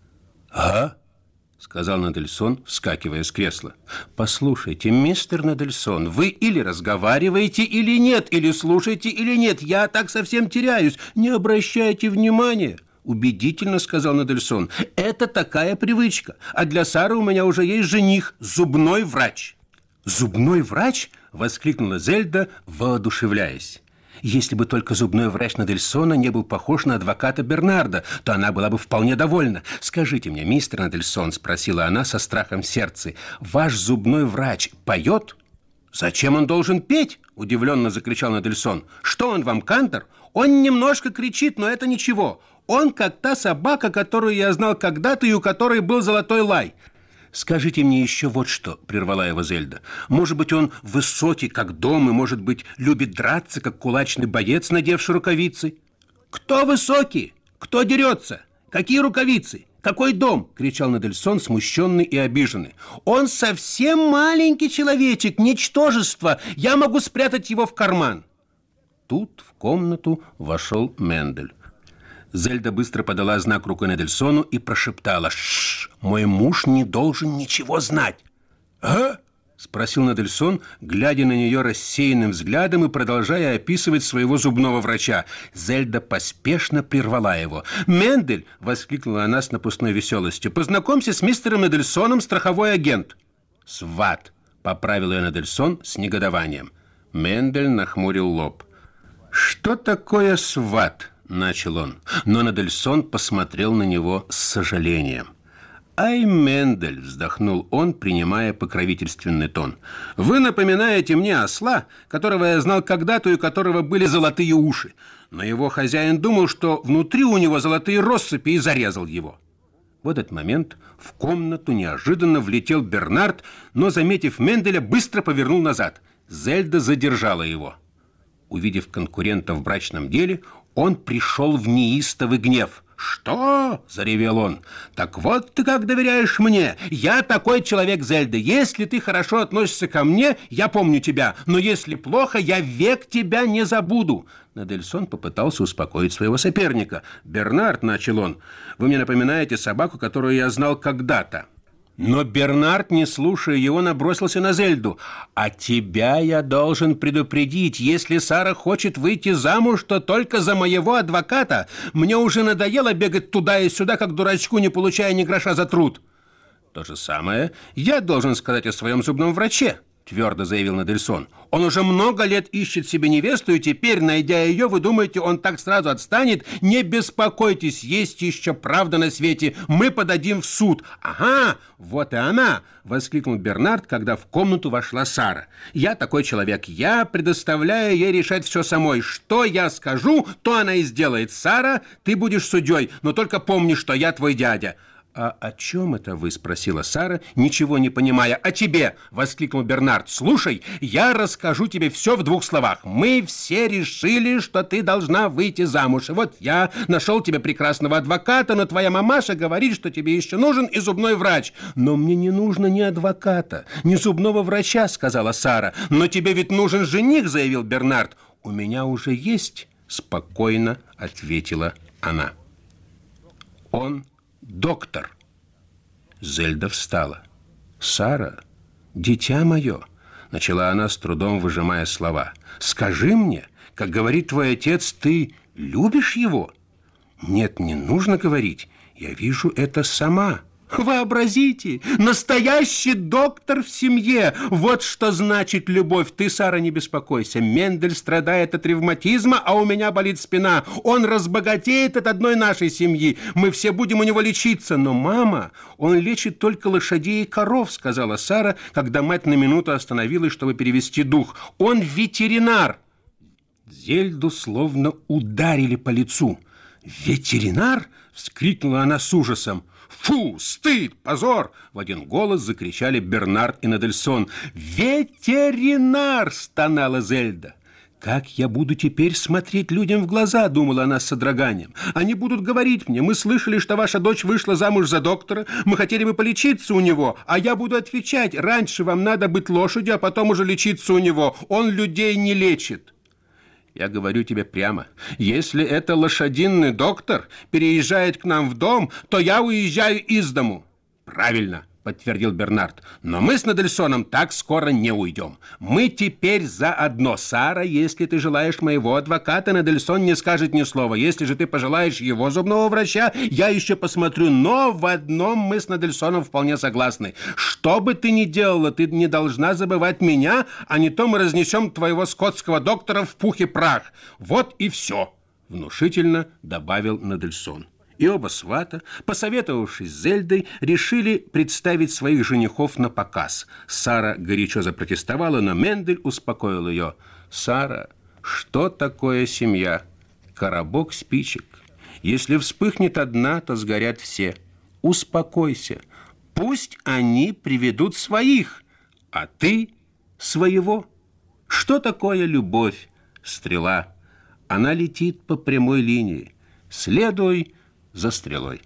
«А?» – сказал Надельсон, вскакивая с кресла. «Послушайте, мистер Надельсон, вы или разговариваете, или нет, или слушаете, или нет. Я так совсем теряюсь. Не обращайте внимания». «Убедительно», – сказал Надельсон. «Это такая привычка. А для Сары у меня уже есть жених, зубной врач». «Зубной врач?» – воскликнула Зельда, воодушевляясь. Если бы только зубной врач Надельсона не был похож на адвоката Бернарда, то она была бы вполне довольна. «Скажите мне, мистер Надельсон», – спросила она со страхом в сердце, – «ваш зубной врач поет?» «Зачем он должен петь?» – удивленно закричал Надельсон. «Что он вам, кантор? Он немножко кричит, но это ничего. Он как та собака, которую я знал когда-то и у которой был золотой лай». «Скажите мне еще вот что», – прервала его Зельда. «Может быть, он высокий, как дом, и, может быть, любит драться, как кулачный боец, надевший рукавицы?» «Кто высокий? Кто дерется? Какие рукавицы? Какой дом?» – кричал Надельсон, смущенный и обиженный. «Он совсем маленький человечек, ничтожество. Я могу спрятать его в карман». Тут в комнату вошел Мендель. Зельда быстро подала знак рукой Надельсону и прошептала: «Шш, мой муж не должен ничего знать». «А?» – спросил Надельсон, глядя на нее рассеянным взглядом и продолжая описывать своего зубного врача. Зельда поспешно прервала его. «Мендель!» – воскликнула она с напускной веселостью. «Познакомься с мистером Надельсоном, страховой агент». «Сват!» – поправил ее Надельсон с негодованием. Мендель нахмурил лоб. «Что такое сват?» – начал он, но Надельсон посмотрел на него с сожалением. «Ай, Мендель!» – вздохнул он, принимая покровительственный тон. «Вы напоминаете мне осла, которого я знал когда-то и у которого были золотые уши. Но его хозяин думал, что внутри у него золотые россыпи, и зарезал его». В этот момент в комнату неожиданно влетел Бернард, но, заметив Менделя, быстро повернул назад. Зельда задержала его. Увидев конкурента в брачном деле, он пришел в неистовый гнев. «Что?» – заревел он. «Так вот ты как доверяешь мне. Я такой человек, Зельда. Если ты хорошо относишься ко мне, я помню тебя. Но если плохо, я век тебя не забуду». Надельсон попытался успокоить своего соперника. «Бернард», – начал он, – «вы мне напоминаете собаку, которую я знал когда-то». Но Бернард, не слушая его, набросился на Зельду. «А тебя я должен предупредить. Если Сара хочет выйти замуж, то только за моего адвоката. Мне уже надоело бегать туда и сюда, как дурачку, не получая ни гроша за труд». «То же самое я должен сказать о своем зубном враче», – твердо заявил Надельсон. «Он уже много лет ищет себе невесту, и теперь, найдя ее, вы думаете, он так сразу отстанет? Не беспокойтесь, есть еще правда на свете. Мы подадим в суд». «Ага, вот и она!» – воскликнул Бернард, когда в комнату вошла Сара. «Я такой человек. Я предоставляю ей решать все самой. Что я скажу, то она и сделает. Сара, ты будешь судьей, но только помни, что я твой дядя». «А о чем это вы?» – спросила Сара, ничего не понимая. «О тебе!» – воскликнул Бернард. «Слушай, я расскажу тебе все в двух словах. Мы все решили, что ты должна выйти замуж. И вот я нашел тебе прекрасного адвоката, но твоя мамаша говорит, что тебе еще нужен и зубной врач». «Но мне не нужно ни адвоката, ни зубного врача», – сказала Сара. «Но тебе ведь нужен жених», – заявил Бернард. «У меня уже есть», – спокойно ответила она. «Он доктор». Зельда встала. «Сара, дитя мое», — начала она с трудом, выжимая слова, — «скажи мне, как говорит твой отец, ты любишь его?» «Нет, не нужно говорить. Я вижу это сама. Вообразите, настоящий доктор в семье. Вот что значит любовь. Ты, Сара, не беспокойся. Мендель страдает от ревматизма, а у меня болит спина. Он разбогатеет от одной нашей семьи. Мы все будем у него лечиться. Но, мама, он лечит только лошадей и коров, сказала Сара, когда мать на минуту остановилась, чтобы перевести дух. Он ветеринар. Зельду словно ударили по лицу. «Ветеринар?» – вскрикнула она с ужасом. «Фу! Стыд! Позор!» – в один голос закричали Бернард и Надельсон. «Ветеринар!» – стонала Зельда. «Как я буду теперь смотреть людям в глаза?» – думала она с содроганием. «Они будут говорить мне: мы слышали, что ваша дочь вышла замуж за доктора, мы хотели бы полечиться у него, а я буду отвечать: раньше вам надо быть лошадью, а потом уже лечиться у него. Он людей не лечит». Я говорю тебе прямо, если это лошадиный доктор переезжает к нам в дом, то я уезжаю из дому. Правильно, подтвердил Бернард. Но мы с Надельсоном так скоро не уйдем. Мы теперь заодно. Сара, если ты желаешь моего адвоката, Надельсон не скажет ни слова. Если же ты пожелаешь его зубного врача, я еще посмотрю. Но в одном мы с Надельсоном вполне согласны. Что бы ты ни делала, ты не должна забывать меня, а не то мы разнесем твоего скотского доктора в пух и прах. Вот и все, внушительно добавил Надельсон. И оба свата, посоветовавшись с Зельдой, решили представить своих женихов на показ. Сара горячо запротестовала, но Мендель успокоил ее. «Сара, что такое семья? Коробок спичек. Если вспыхнет одна, то сгорят все. Успокойся. Пусть они приведут своих, а ты своего. Что такое любовь? Стрела. Она летит по прямой линии. Следуй за стрелой».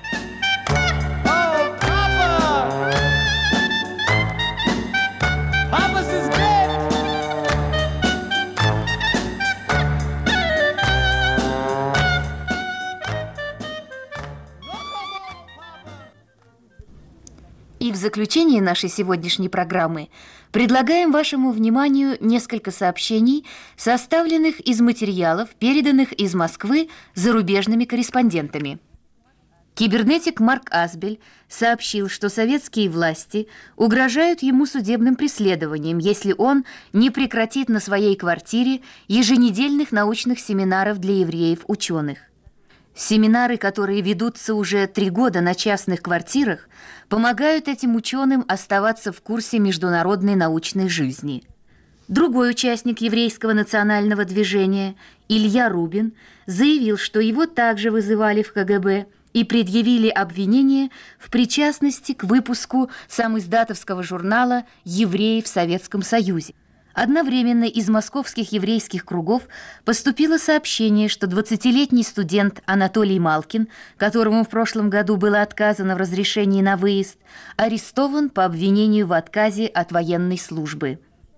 И в заключение нашей сегодняшней программы предлагаем вашему вниманию несколько сообщений, составленных из материалов, переданных из Москвы зарубежными корреспондентами. Кибернетик Марк Асбель сообщил, что советские власти угрожают ему судебным преследованием, если он не прекратит на своей квартире еженедельных научных семинаров для евреев-ученых. Семинары, которые ведутся уже 3 года на частных квартирах, помогают этим ученым оставаться в курсе международной научной жизни. Другой участник еврейского национального движения, Илья Рубин, заявил, что его также вызывали в КГБ и предъявили обвинение в причастности к выпуску самиздатовского журнала «Евреи в Советском Союзе». Одновременно из московских еврейских кругов поступило сообщение, что 20-летний студент Анатолий Малкин, которому в прошлом году было отказано в разрешении на выезд, арестован по обвинению в отказе от военной службы.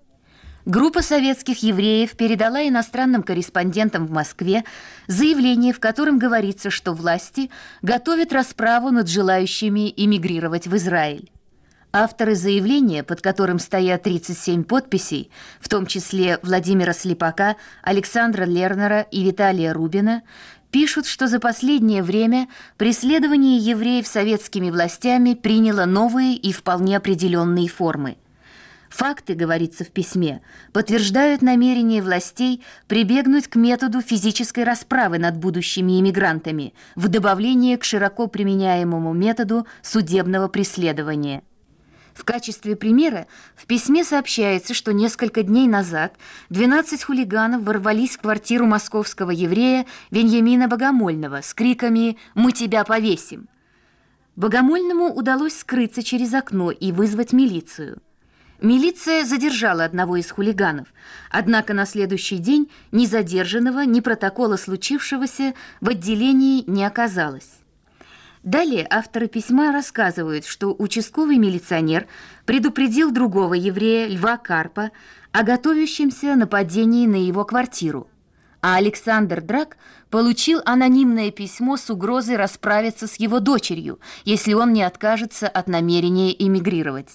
Группа советских евреев передала иностранным корреспондентам в Москве заявление, в котором говорится, что власти готовят расправу над желающими эмигрировать в Израиль. Авторы заявления, под которым стоят 37 подписей, в том числе Владимира Слепака, Александра Лернера и Виталия Рубина, пишут, что за последнее время преследование евреев советскими властями приняло новые и вполне определенные формы. Факты, говорится в письме, подтверждают намерение властей прибегнуть к методу физической расправы над будущими иммигрантами в добавление к широко применяемому методу судебного преследования. В качестве примера в письме сообщается, что несколько дней назад 12 хулиганов ворвались в квартиру московского еврея Веньямина Богомольного с криками «Мы тебя повесим!». Богомольному удалось скрыться через окно и вызвать милицию. Милиция задержала одного из хулиганов, однако на следующий день ни задержанного, ни протокола случившегося в отделении не оказалось. Далее авторы письма рассказывают, что участковый милиционер предупредил другого еврея, Льва Карпа, о готовящемся нападении на его квартиру, а Александр Драк получил анонимное письмо с угрозой расправиться с его дочерью, если он не откажется от намерения эмигрировать.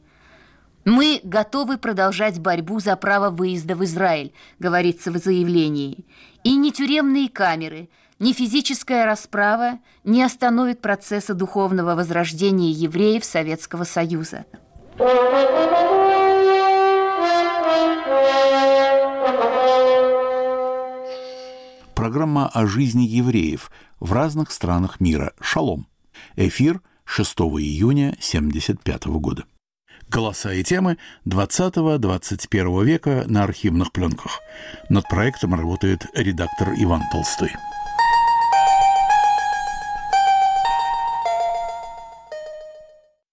«Мы готовы продолжать борьбу за право выезда в Израиль», говорится в заявлении, «и ни тюремные камеры, ни физическая расправа не остановит процесса духовного возрождения евреев Советского Союза. Программа о жизни евреев в разных странах мира. Шалом. Эфир 6 июня 1975 года. Голоса и темы 20-21 века на архивных пленках. Над проектом работает редактор Иван Толстой.